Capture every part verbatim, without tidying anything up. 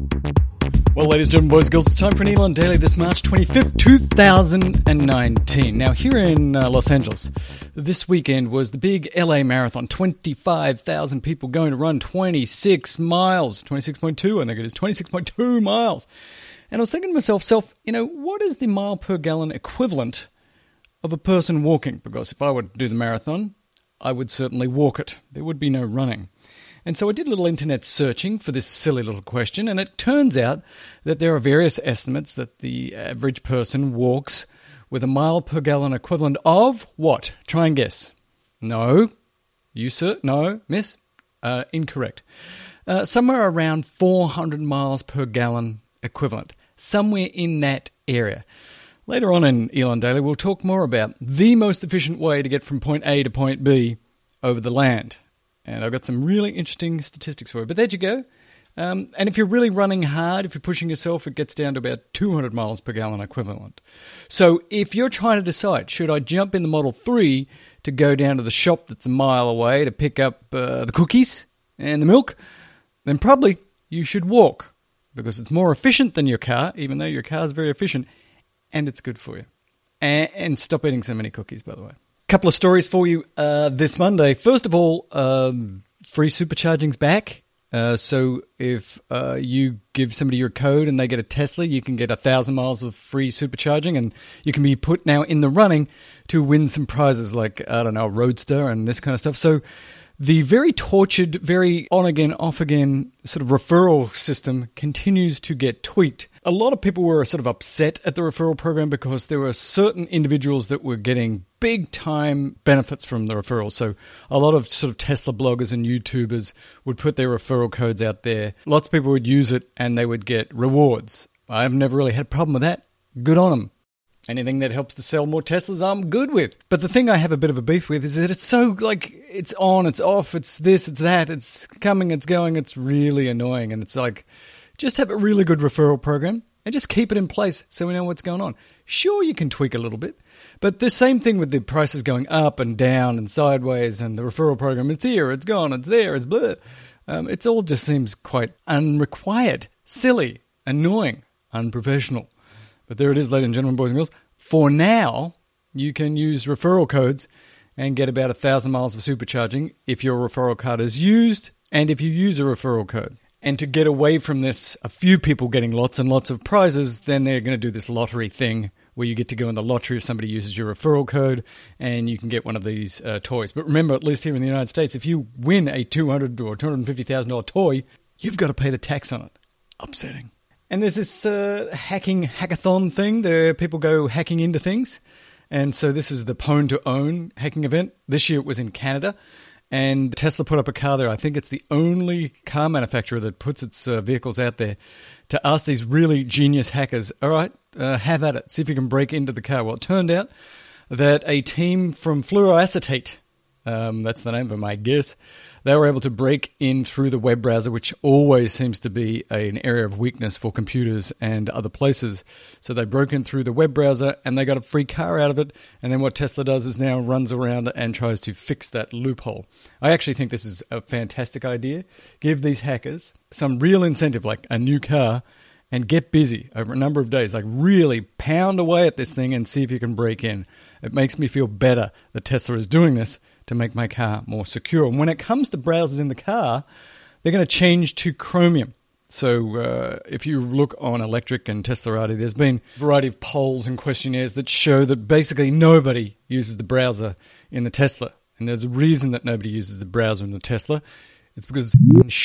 Well, ladies and gentlemen, boys and girls, it's time for an Elon Daily this March twenty-fifth, two thousand nineteen. Now, here in uh, Los Angeles, this weekend was the big L A Marathon. twenty-five thousand people going to run twenty-six miles. twenty-six point two, I think it is. twenty-six point two miles. And I was thinking to myself, self, you know, what is the mile per gallon equivalent of a person walking? Because if I were to do the marathon, I would certainly walk it. There would be no running. And so I did a little internet searching for this silly little question, and it turns out that there are various estimates that the average person walks with a mile per gallon equivalent of what? Try and guess. No. You, sir? No. Miss? Uh, incorrect. Uh, somewhere around four hundred miles per gallon equivalent. Somewhere in that area. Later on in Elon Daily, we'll talk more about the most efficient way to get from point A to point B over the land. And I've got some really interesting statistics for you. But there you go. Um, and if you're really running hard, if you're pushing yourself, it gets down to about two hundred miles per gallon equivalent. So if you're trying to decide, should I jump in the Model three to go down to the shop that's a mile away to pick up uh, the cookies and the milk, then probably you should walk because it's more efficient than your car, even though your car is very efficient, and it's good for you. And, and stop eating so many cookies, by the way. Couple of stories for you uh, this Monday. First of all, um, free supercharging's back. Uh, so if uh, you give somebody your code and they get a Tesla, you can get a thousand miles of free supercharging, and you can be put now in the running to win some prizes like, I don't know, a Roadster and this kind of stuff. So the very tortured, very on-again, off-again sort of referral system continues to get tweaked. A lot of people were sort of upset at the referral program because there were certain individuals that were getting big-time benefits from the referrals. So a lot of sort of Tesla bloggers and YouTubers would put their referral codes out there. Lots of people would use it and they would get rewards. I've never really had a problem with that. Good on them. Anything that helps to sell more Teslas, I'm good with. But the thing I have a bit of a beef with is that it's so, like, it's on, it's off, it's this, it's that, it's coming, it's going, it's really annoying. And it's like, just have a really good referral program and just keep it in place so we know what's going on. Sure, you can tweak a little bit, but the same thing with the prices going up and down and sideways and the referral program, it's here, it's gone, it's there, it's blah. Um, it all just seems quite unrequired, silly, annoying, unprofessional. But there it is, ladies and gentlemen, boys and girls. For now, you can use referral codes and get about a thousand miles of supercharging if your referral card is used and if you use a referral code. And to get away from this, a few people getting lots and lots of prizes, then they're going to do this lottery thing where you get to go in the lottery if somebody uses your referral code and you can get one of these uh, toys. But remember, at least here in the United States, if you win a two hundred thousand dollars or two hundred fifty thousand dollars toy, you've got to pay the tax on it. Upsetting. And there's this uh, hacking hackathon thing. There people go hacking into things. And so this is the Pwn to Own hacking event. This year it was in Canada. And Tesla put up a car there. I think it's the only car manufacturer that puts its uh, vehicles out there to ask these really genius hackers, all right, uh, have at it. See if you can break into the car. Well, it turned out that a team from Fluoroacetate, um, that's the name of my guess, they were able to break in through the web browser, which always seems to be a, an area of weakness for computers and other places. So they broke in through the web browser and they got a free car out of it. And then what Tesla does is now runs around and tries to fix that loophole. I actually think this is a fantastic idea. Give these hackers some real incentive, like a new car, and get busy over a number of days. Like really pound away at this thing and see if you can break in. It makes me feel better that Tesla is doing this to make my car more secure. And when it comes to browsers in the car, they're going to change to Chromium. So uh, if you look on Electric and Teslarati, there's been a variety of polls and questionnaires that show that basically nobody uses the browser in the Tesla. And there's a reason that nobody uses the browser in the Tesla. It's because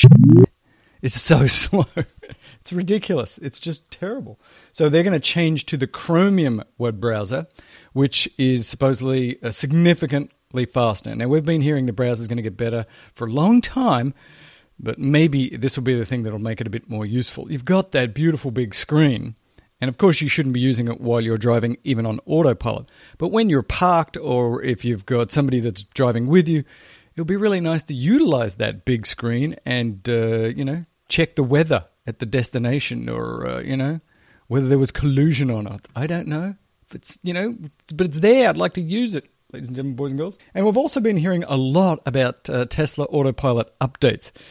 it's so slow. It's ridiculous. It's just terrible. So they're going to change to the Chromium web browser, which is supposedly a significant faster. Now, we've been hearing the browser is going to get better for a long time, but maybe this will be the thing that will make it a bit more useful. You've got that beautiful big screen, and of course you shouldn't be using it while you're driving, even on autopilot. But when you're parked or if you've got somebody that's driving with you, it'll be really nice to utilize that big screen and, uh, you know, check the weather at the destination or, uh, you know, whether there was collusion or not. I don't know. If it's, you know, but it's there. I'd like to use it. Ladies and gentlemen, boys and girls. And we've also been hearing a lot about uh, Tesla autopilot updates.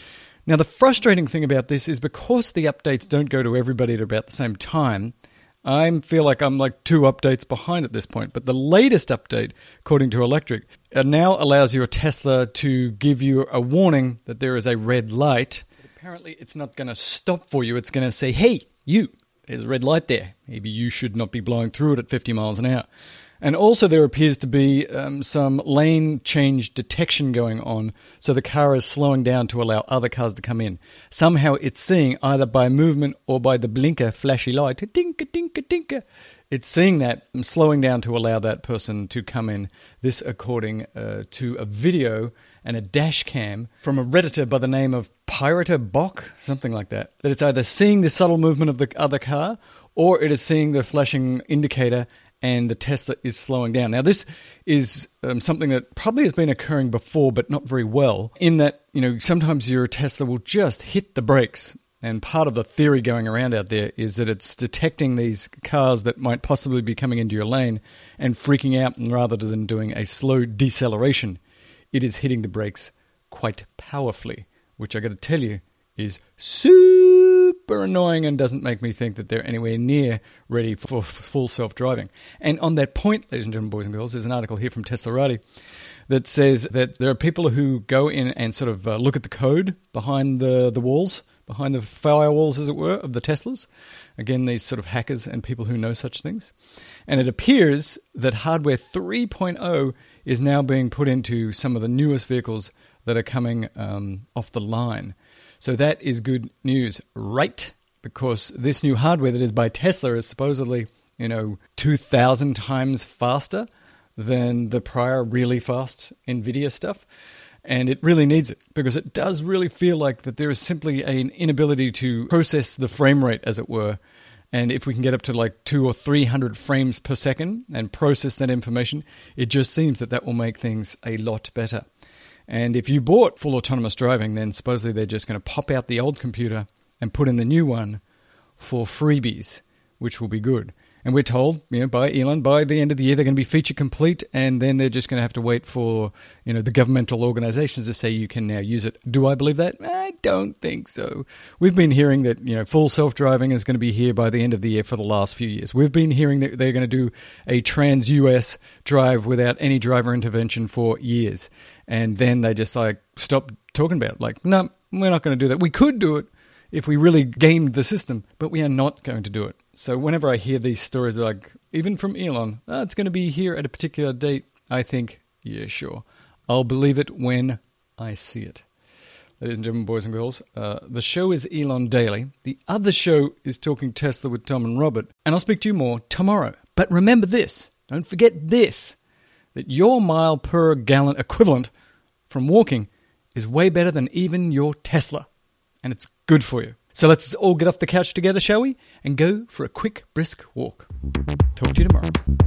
Now, the frustrating thing about this is because the updates don't go to everybody at about the same time, I feel like I'm like two updates behind at this point. But the latest update, according to Electric, now allows your Tesla to give you a warning that there is a red light. But apparently, it's not going to stop for you. It's going to say, hey, you, there's a red light there. Maybe you should not be blowing through it at fifty miles an hour. And also there appears to be um, some lane change detection going on, so the car is slowing down to allow other cars to come in. Somehow it's seeing, either by movement or by the blinker flashy light, tinka, tinka, tinka, it's seeing that and slowing down to allow that person to come in. This according uh, to a video and a dash cam from a Redditor by the name of Pirater Bok, something like that. That it's either seeing the subtle movement of the other car or it is seeing the flashing indicator and the Tesla is slowing down. Now, this is um, something that probably has been occurring before, but not very well, in that, you know, sometimes your Tesla will just hit the brakes. And part of the theory going around out there is that it's detecting these cars that might possibly be coming into your lane and freaking out, and rather than doing a slow deceleration, it is hitting the brakes quite powerfully, which I got to tell you is super annoying and doesn't make me think that they're anywhere near ready for full self-driving. And on that point, ladies and gentlemen, boys and girls, there's an article here from Teslarati that says that there are people who go in and sort of uh, look at the code behind the, the walls, behind the firewalls, as it were, of the Teslas. Again, these sort of hackers and people who know such things. And it appears that hardware three point oh is now being put into some of the newest vehicles that are coming um, off the line. So that is good news, right? Because this new hardware that is by Tesla is supposedly, you know, two thousand times faster than the prior really fast NVIDIA stuff. And it really needs it, because it does really feel like that there is simply an inability to process the frame rate, as it were. And if we can get up to like two or three hundred frames per second and process that information, it just seems that that will make things a lot better. And if you bought full autonomous driving, then supposedly they're just going to pop out the old computer and put in the new one for freebies, which will be good. And we're told, you know, by Elon, by the end of the year, they're going to be feature complete, and then they're just going to have to wait for, you know, the governmental organizations to say you can now use it. Do I believe that? I don't think so. We've been hearing that, you know, full self-driving is going to be here by the end of the year for the last few years. We've been hearing that they're going to do a trans-U S drive without any driver intervention for years. And then they just, like, stop talking about it. Like, no, we're not going to do that. We could do it if we really gamed the system, but we are not going to do it. So whenever I hear these stories, like, even from Elon, oh, it's going to be here at a particular date, I think, yeah, sure. I'll believe it when I see it. Ladies and gentlemen, boys and girls, uh, the show is Elon Daily. The other show is Talking Tesla with Tom and Robert. And I'll speak to you more tomorrow. But remember this, don't forget this, that your mile per gallon equivalent from walking is way better than even your Tesla. And it's good for you. So let's all get off the couch together, shall we? And go for a quick, brisk walk. Talk to you tomorrow.